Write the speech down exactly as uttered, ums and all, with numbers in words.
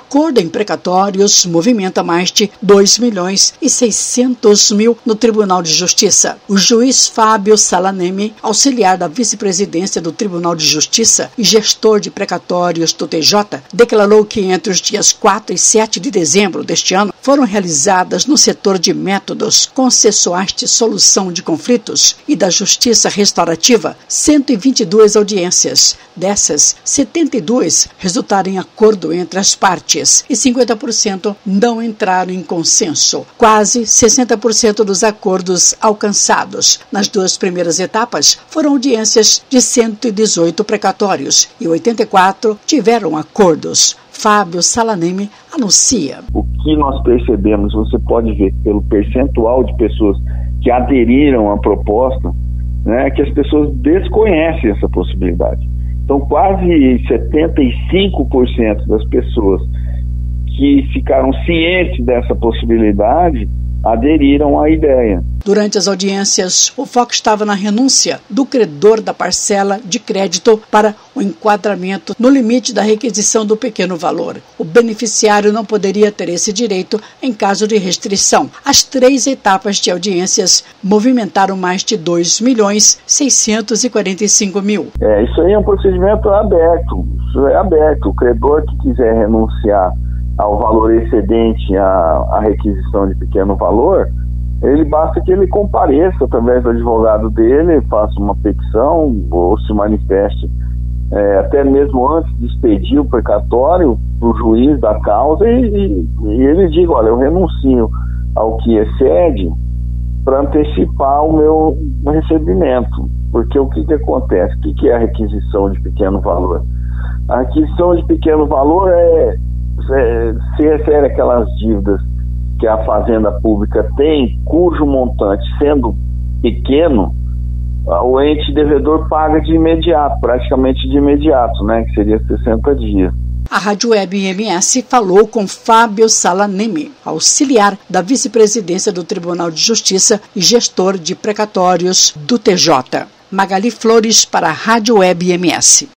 acordo em precatórios movimenta mais de dois milhões e seiscentos mil no Tribunal de Justiça. O juiz Fábio Salanemi, auxiliar da vice-presidência do Tribunal de Justiça e gestor de precatórios do T J, declarou que entre os dias quatro e sete de dezembro deste ano foram realizadas no setor de métodos concessuais de solução de conflitos e da justiça restaurativa cento e vinte e duas audiências. Dessas, setenta e duas resultaram em acordo entre as partes e cinquenta por cento não entraram em consenso. Quase sessenta por cento dos acordos alcançados nas duas primeiras etapas foram audiências de cento e dezoito precatórios e oitenta e quatro tiveram acordos. Fábio Salanemi anuncia. O que nós percebemos, você pode ver pelo percentual de pessoas que aderiram à proposta, né, que as pessoas desconhecem essa possibilidade. Então, quase setenta e cinco por cento das pessoas que ficaram cientes dessa possibilidade aderiram à ideia. Durante as audiências, o foco estava na renúncia do credor da parcela de crédito para o enquadramento no limite da requisição do pequeno valor. O beneficiário não poderia ter esse direito em caso de restrição. As três etapas de audiências movimentaram mais de dois milhões seiscentos e quarenta e cinco mil. É, isso aí é um procedimento aberto. Isso é aberto. O credor que quiser renunciar ao valor excedente à, à requisição de pequeno valor, ele basta que ele compareça através do advogado dele, faça uma petição ou se manifeste é, até mesmo antes de expedir o precatório para o juiz da causa e, e, e ele diga, olha, eu renuncio ao que excede para antecipar o meu recebimento. Porque o que, que acontece? O que, que é a requisição de pequeno valor? A requisição de pequeno valor é se refere àquelas dívidas que a Fazenda Pública tem, cujo montante, sendo pequeno, o ente devedor paga de imediato, praticamente de imediato, né, que seria sessenta dias. A Rádio Web M S falou com Fábio Salanemi, auxiliar da vice-presidência do Tribunal de Justiça e gestor de precatórios do T J. Magali Flores para a Rádio Web M S.